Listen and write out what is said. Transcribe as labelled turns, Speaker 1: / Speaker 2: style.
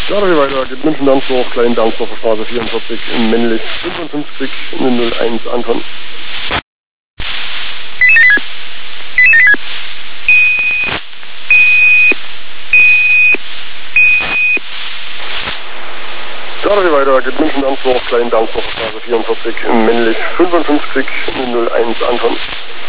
Speaker 1: Starten wir weiter, geht München-Dansdorf, Klein-Dansdorfer Straße 44, männlich 55, 001 Anton. Starten wir weiter, geht München-Dansdorf, Klein-Dansdorfer Straße 44, männlich 55, 001 Anton.